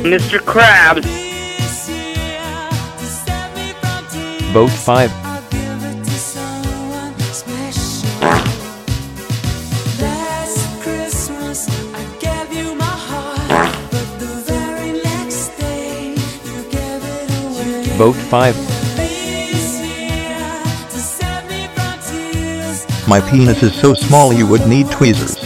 Mr. Krabs. Vote 5. Vote 5. My penis is so small you would need tweezers.